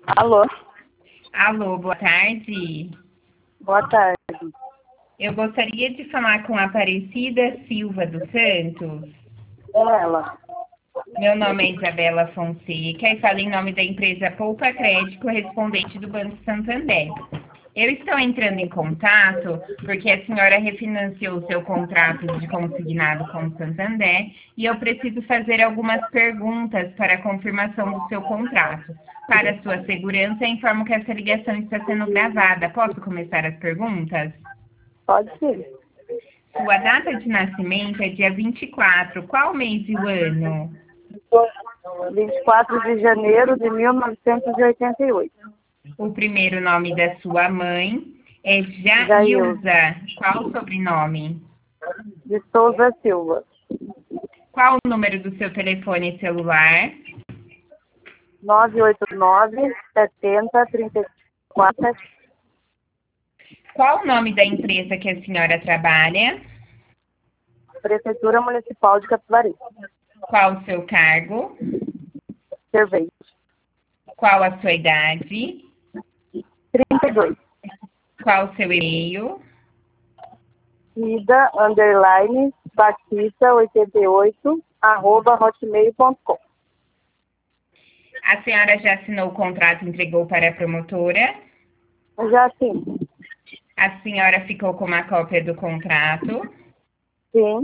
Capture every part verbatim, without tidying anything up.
Alô? Alô, boa tarde. Boa tarde. Eu gostaria de falar com a Aparecida Silva dos Santos. É ela. Meu nome é Isabela Fonseca e falo em nome da empresa Poupa Crédito, correspondente do Banco Santander. Eu estou entrando em contato porque a senhora refinanciou o seu contrato de consignado com o Santander e eu preciso fazer algumas perguntas para a confirmação do seu contrato. Para sua segurança, informo que essa ligação está sendo gravada. Posso começar as perguntas? Pode ser. Sua data de nascimento é dia vinte e quatro. Qual mês e o ano? vinte e quatro de janeiro de mil novecentos e oitenta e oito. O primeiro nome da sua mãe é Jailza. Jailza. Qual o sobrenome? De Souza Silva. Qual o número do seu telefone celular? nove oito nove, setenta, trinta e quatro. Qual o nome da empresa que a senhora trabalha? Prefeitura Municipal de Capivari. Qual o seu cargo? Servente. Qual a sua idade? trinta e dois. Qual o seu e-mail? Ida, underline, Batista, oitenta e oito, arroba hotmail ponto com. A senhora já assinou o contrato e entregou para a promotora? Já sim. A senhora ficou com uma cópia do contrato? Sim.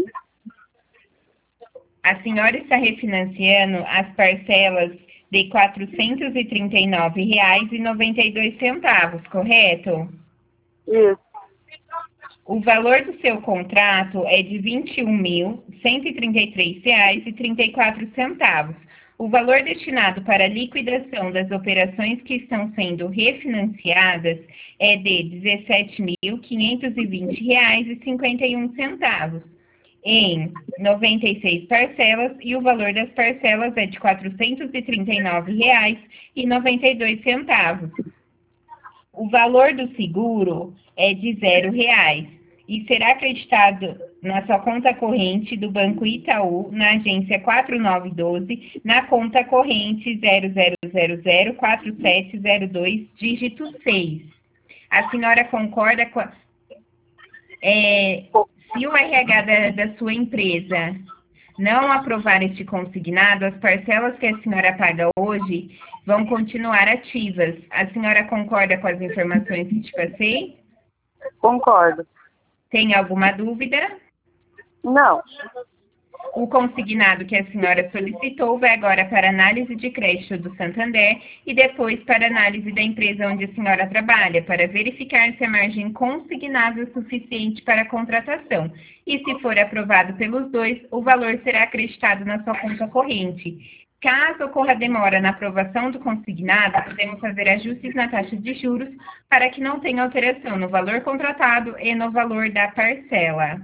A senhora está refinanciando as parcelas de quatrocentos e trinta e nove reais e noventa e dois centavos, correto? Isso. O valor do seu contrato é de vinte e um mil, cento e trinta e três reais e trinta e quatro centavos. O valor destinado para a liquidação das operações que estão sendo refinanciadas é de dezessete mil, quinhentos e vinte reais e cinquenta e um centavos. Em noventa e seis parcelas, e o valor das parcelas é de quatrocentos e trinta e nove reais e noventa e dois centavos. O valor do seguro é de zero reais e será acreditado na sua conta corrente do Banco Itaú, na agência quatro nove um dois, na conta corrente zero zero zero zero quatro sete zero dois, dígito seis. A senhora concorda com a... É, se o R H da, da sua empresa não aprovar este consignado, as parcelas que a senhora paga hoje vão continuar ativas. A senhora concorda com as informações que te passei? Concordo. Tem alguma dúvida? Não. O consignado que a senhora solicitou vai agora para análise de crédito do Santander e depois para análise da empresa onde a senhora trabalha, para verificar se a margem consignada é suficiente para a contratação. E se for aprovado pelos dois, o valor será acreditado na sua conta corrente. Caso ocorra demora na aprovação do consignado, podemos fazer ajustes na taxa de juros para que não tenha alteração no valor contratado e no valor da parcela.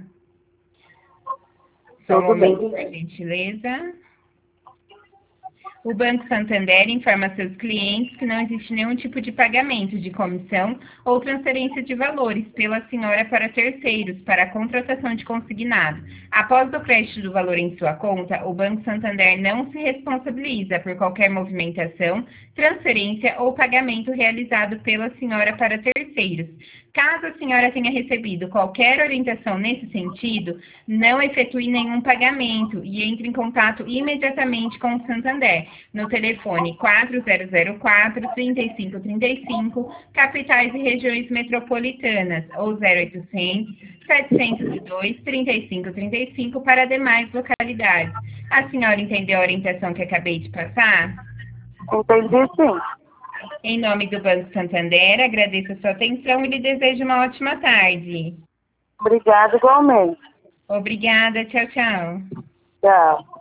Só um Tudo bem. momento, por gentileza. O Banco Santander informa a seus clientes que não existe nenhum tipo de pagamento de comissão ou transferência de valores pela senhora para terceiros para a contratação de consignado. Após o crédito do valor em sua conta, o Banco Santander não se responsabiliza por qualquer movimentação, transferência ou pagamento realizado pela senhora para terceiros. Caso a senhora tenha recebido qualquer orientação nesse sentido, não efetue nenhum pagamento e entre em contato imediatamente com o Santander, no telefone quatro zero zero quatro, três cinco três cinco, capitais e regiões metropolitanas, ou zero oitocentos, setecentos e dois, trinta e cinco trinta e cinco para demais localidades. A senhora entendeu a orientação que acabei de passar? Entendi, sim. Em nome do Banco Santander, agradeço a sua atenção e lhe desejo uma ótima tarde. Obrigada igualmente. Obrigada, tchau, tchau. Tchau.